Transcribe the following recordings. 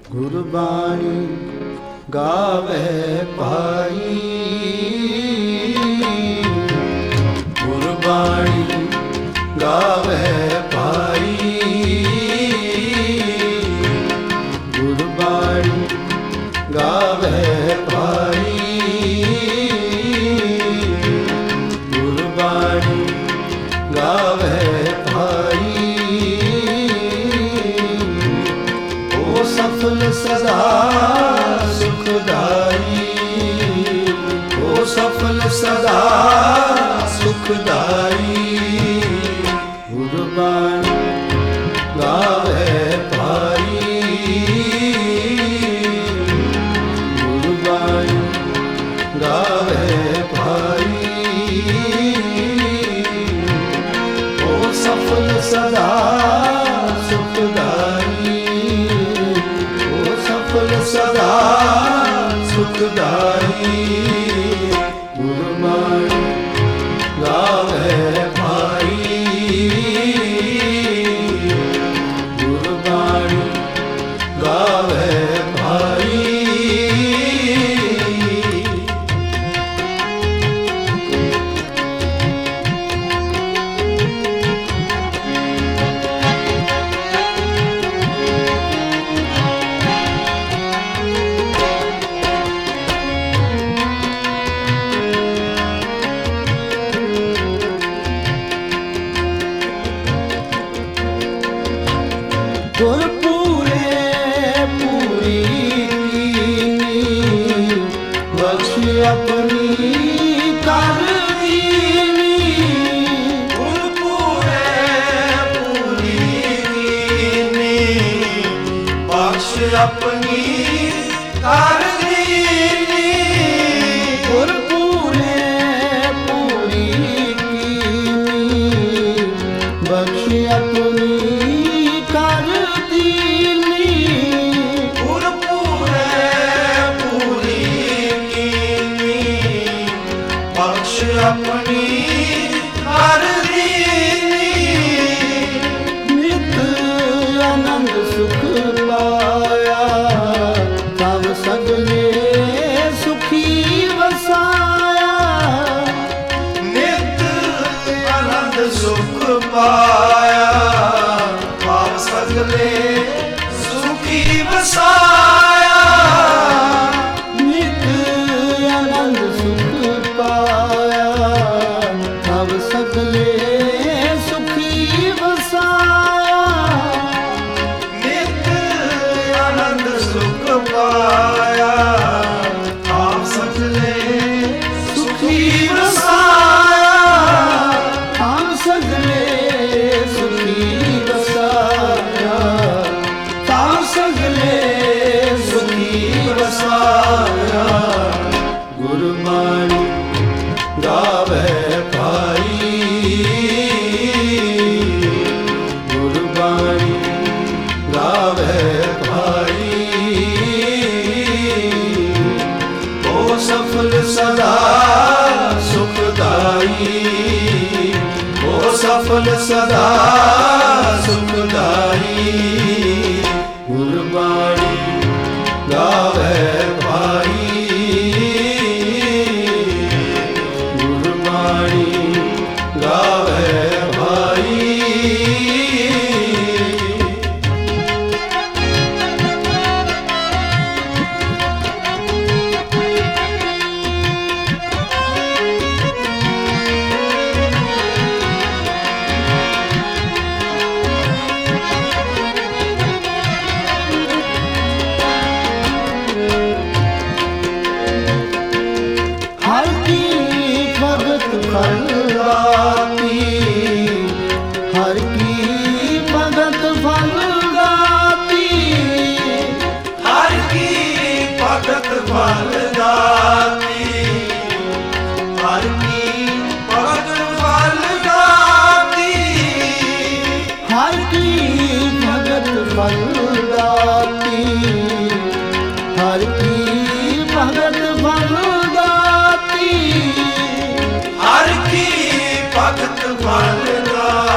ਗੁਰਬਾਣੀ ਗਾਵੇ ਭਾਈ, ਗੁਰਬਾਣੀ ਗਾਵੇ ਭਾਈ, ਗੁਰਬਾਣੀ ਗਾਵੇ ਭਾਈ, ਗੁਰਬਾਣੀ ਗਾਵੇ ਭਾਈ। ਉਹ ਸਫਲ ਸਦਾ ਸੁਖਦਾਈ, ਉਹ ਸਫਲ ਸਦਾ ਸੁਖਦਾਈ। ਗੁਰਬਾਣੀ ਗਾਵੇ ਭਾਈ, ਗੁਰਬਾਣੀ ਗਾਵੇ ਭਾਈ। ਉਹ ਸਫਲ ਸਦਾ ਸੁਖਦਾਈ, ਉਹ ਸਫਲ ਸਦਾ ਸੁਖਦਾਈ। ਗੁਰਬਾਣੀ ਗਾਵੇ ਭਾਈ, ਗੁਰਬਾਣੀ ਗਾਵੇ ਭਾਈ। ਗੁਰ ਪੂਰੇ ਪੂਰੀ ਕੀਨੀ, ਬਖਸ਼ ਆਪਣੀ ਕਰ ਦੀਨੀ। ਗੁਰ ਪੂਰੇ ਪੂਰੀ ਕੀਨੀ, ਬਖਸ਼ ਆਪਣੀ ਕਰ ਦੀਨੀ। ਗੁਰ ਪੂਰੇ ਪੂਰੀ ਕੀਨੀ, ਬਖਸ਼ ਆਪਣੀ ਆਪਣੀ ਕਰ ਦੀਨੀ। ਨਿਤ ਆਨੰਦ ਸੁਖ ਪਾਇਆ, ਤਬ ਸਗਲੇ ਸੁਖੀ ਵਸਾਇਆ। ਨਿਤ ਆਨੰਦ ਸੁਖ ਪਾਇਆ, ਤਬ ਸਗਲੇ ਸੁਖੀ ਵਸਾਇਆ। ਨਿਤ ਆਨੰਦ ਸੁਖ ਪਾਇਆ, ਤਬ ਸਗਲੇ ਸੁਖੀ ਵਸਾਇਆ। ਨਿਤ ਆਨੰਦ ਸੁਖ ਪਾਇਆ, ਤਬ ਸਗਲੇ ਸੁਖੀ ਵਸਾਇਆ। ਤਬ ਸਗਲੇ ਸੁਖੀ ਵਸਾਇਆ, ਤਬ ਸਗਲੇ ਸੁਖੀ ਵਸਾਇਆ। ਗੁਰਬਾਣੀ ਗਾਵੇ ਭਾਈ, ਗੁਰਬਾਣੀ ਗਾਵੇ ਭਾਈ। ਉਹ ਸਫਲ ਸਦਾ ਸੁਖਦਾਈ, ਉਹ ਸਫਲ ਸਦਾ ਸੁਖਦਾਈ। ਗੁਰਬਾਣੀ ਗਾਵੇ ਭਾਈ, ਗੁਰਬਾਣੀ ਗਾਵੇ ਭਾਈ। ਹਰ ਕੀ ਭਗਤ ਫਲ ਦਾਤੀ, ਹਰ ਕੀ ਭਗਤ ਫਲ ਦਾਤੀ। ਹਰ ਕੀ ਭਗਤ ਫਲ ਦਾਤੀ, ਹਰ ਕੀ ਭਗਤ ਫਲ ਦਾਤੀ। ਹਰ ਕੀ ਭਗਤ ਫਲ ਦਾਤੀ, ਹਰ ਕੀ ਭਗਤ ਫਲ ਦਾਤੀ। ਹਰ ਕੀ ਭਗਤ ਫਲ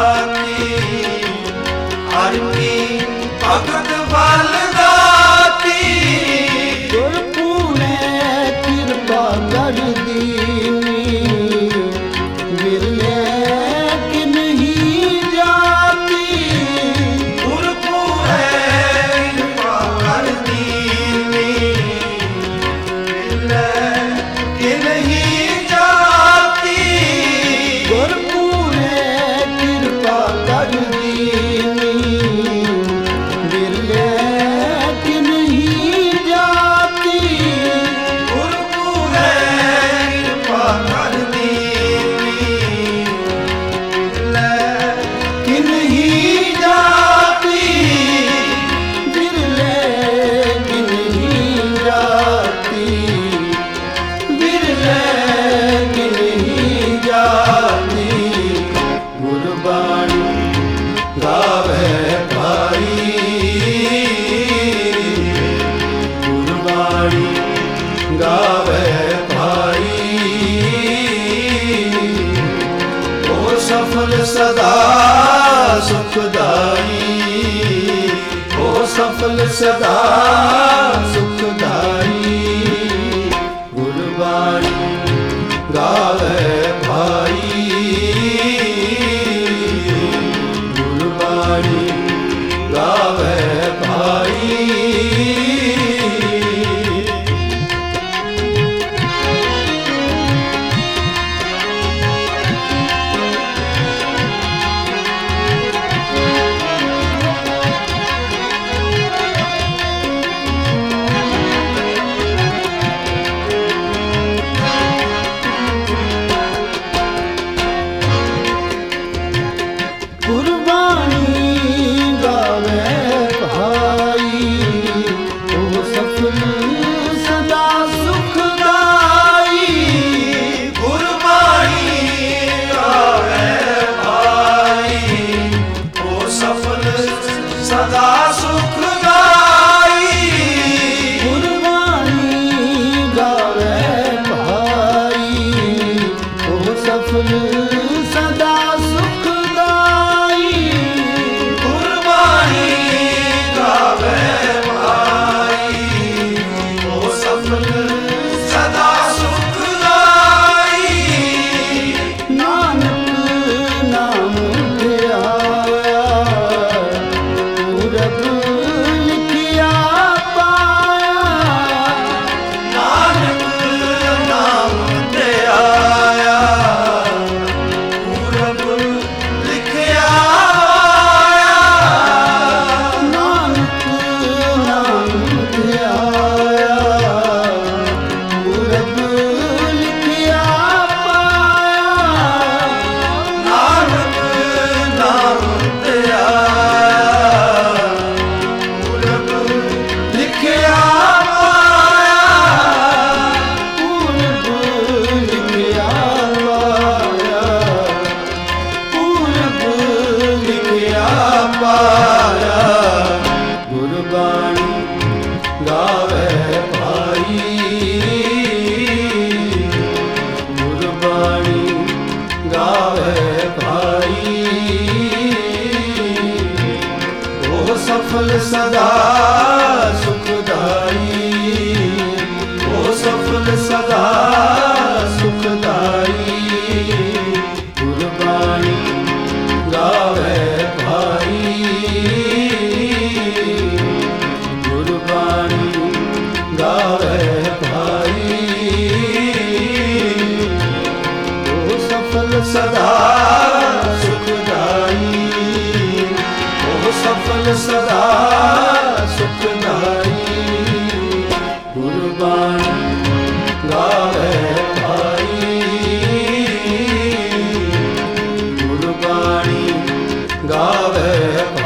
ਦਾਤੀ, ਹਰ ਕੀ ਭਗਤ ਫਲ ਦਾਤੀ। सफल सदा सुखदाई। गुरबाणी गावे भाई, गुरबाणी गावे भाई। सदा सुखदाई। गुरबाणी गावे भाई, ओ सफल सदा सुखदाई। गुरबाणी गावे भाई, ओ सफल सदा सुखदाई। नानक नाम ध्याया, पूरब लिखिया पाया। नानक नाम ते आया, पूरब लिखिया आया। नानक नाम ध्याया, पूरब लिखिया पाया। नानक नाम ते आया, पूरब लिखिया पाया। पूरब लिखिया पाया, पूरब लिखिया पाया। गुरबाणी गावे भाई, गुरबाणी गावे भाई। ओ सफल सदा सुखदाई, ओ सफल सदा सुखदाई। गुरबाणी गावे भाई, गुरबाणी गावे भाई। ओ सफल सदा सुखदाई, ओ सफल सदा सुखदाई। गुरबाणी गावे भाई, गुरबाणी गावे